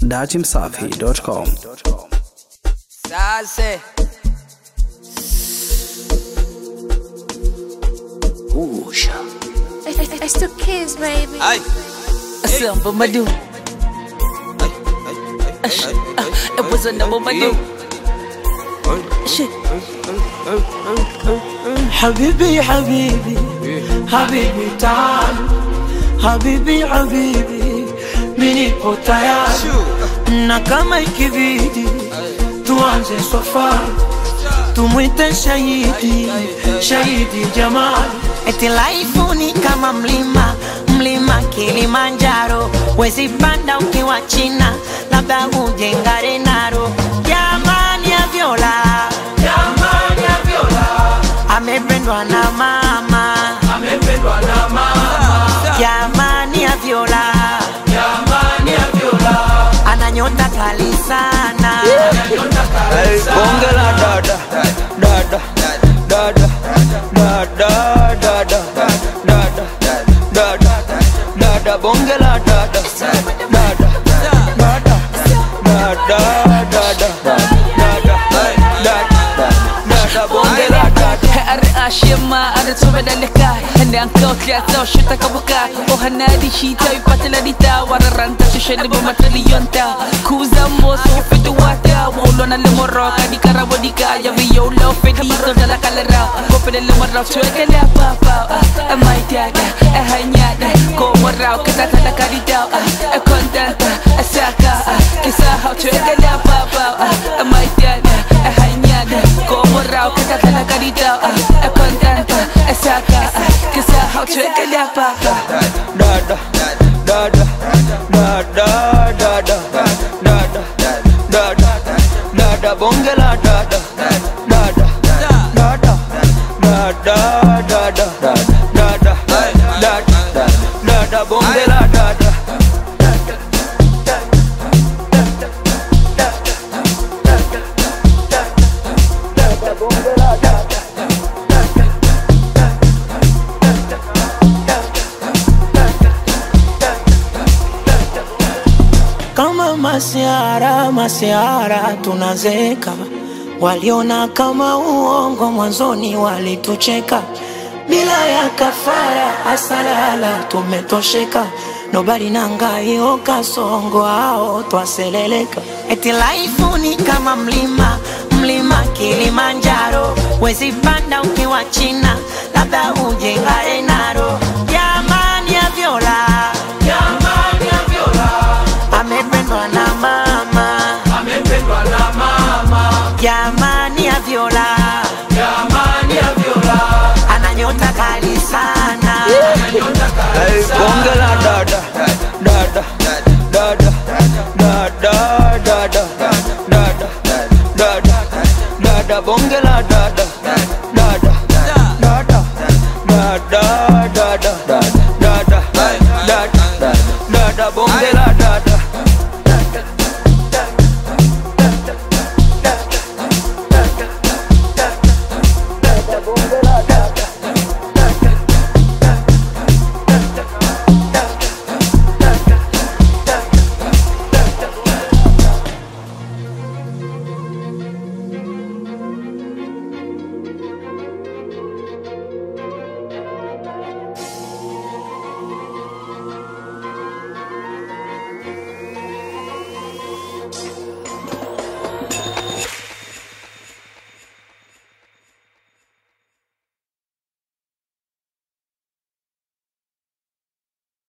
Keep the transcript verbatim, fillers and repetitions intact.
dachimsafi dot com. Sase Usha I still kiss, baby. Ay Samba madu It was a number madu Shit حبيبي حبيبي حبيبي تعال حبيبي حبيبي mimi nipo tayari na kama ikibidi tuanze safari tumwite shahidi shahidi Jamal. Eti life ni kama mlima mlima Kilimanjaro, wezi panda ukiwa China, labda ujenga Renaro. Jamani ya Viola, Jamani ya Viola, amependwa na mama, amependwa na mama. Jamani ya Viola, Jamani ya Viola, ana nyota kali sana, nyota kali sana. Bonge la dada Dada Dada Dada Dada Dada Dada Dada Bonge la dada Dada Dada Dada Dada Dada Dada Bonge la dada Ashima anatumedaleka hande ankotli atao shita kabuka o hanadi shita ipatela dita wararanta shisheli bumataliyonta kuza moso fitu wata wolo na lemoroka di karabodika ya viyolo fedito dala kalera kopele lemorra tuekele papa my dad a hanyada ko morra kata kata karita a contenta a saka kisa how tuekele papa my dad a hanyada ko morra kata kata karita a contenta a saka kisa how tuekele papa Dada Dada Dada Dada Dada Dada Dada Bonge la dada Dada Dada Dada Dada Dada Dada Dada Bonge la dada Kama masiara, masiara tunazeka. Waliona kama uongo mwanzoni walitucheka. Bila ya kafara asalala tumetosheka. Nobody nangayo kasongo hao twaseleleka. eti life ni kama mlima mlima Kilimanjaro, wezi panda ukiwa China, labda ujenga Renaro. Jamani ya Viola, Jamani ya Viola, amependwa na mama, amependwa na mama. jamani ya Viola, Jamani ya Viola, ana nyota kali sana, nyota kali sana. Bonge la dada Dada Dada Dada Dada Dada Dada Dada Bonge la dada Dada Dada Dada Dada Dada Dada Dada Bonge la